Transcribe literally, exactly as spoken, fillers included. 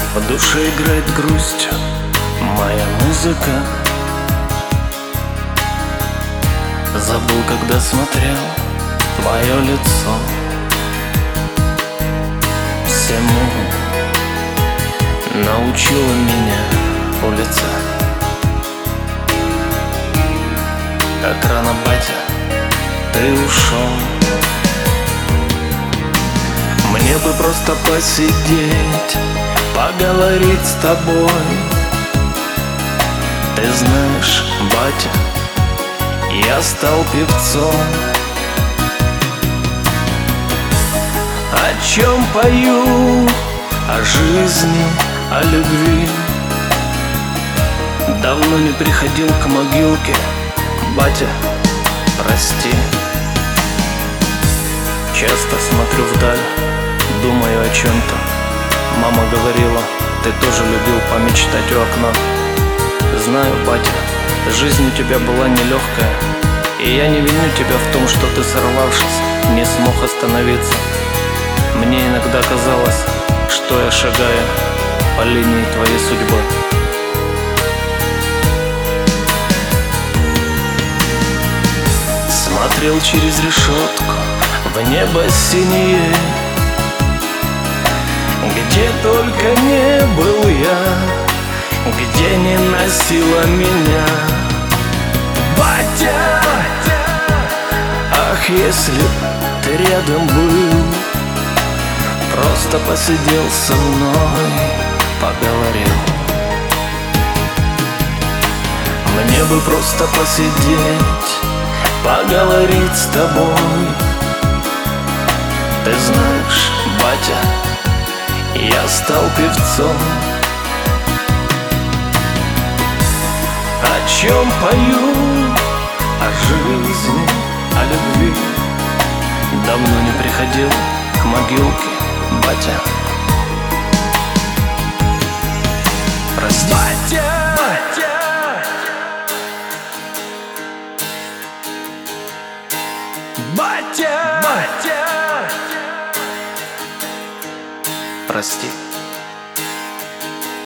В душе играет грусть моя музыка. Забыл, когда смотрел твое лицо. Всему научила меня улица. Как рано, батя, ты ушел. Мне бы просто посидеть, поговорить с тобой. Ты знаешь, батя, я стал певцом. О чем пою? О жизни, о любви. Давно не приходил к могилке, батя, прости. Часто смотрю вдаль, думаю о чем-то. Мама говорила, ты тоже любил помечтать у окна. Знаю, батя, жизнь у тебя была нелегкая, и я не виню тебя в том, что ты, сорвавшись, не смог остановиться. Мне иногда казалось, что я шагаю по линии твоей судьбы. Смотрел через решетку в небо синее, где только не был я, где не носила меня. Батя, ах, если б ты рядом был, просто посидел со мной, поговорил. Мне бы просто посидеть, поговорить с тобой. Ты знаешь, батя, я стал певцом. О чем пою? О жизни, о любви. Давно не приходил к могилке, батя, прости. Батя, батя, батя, батя, прости.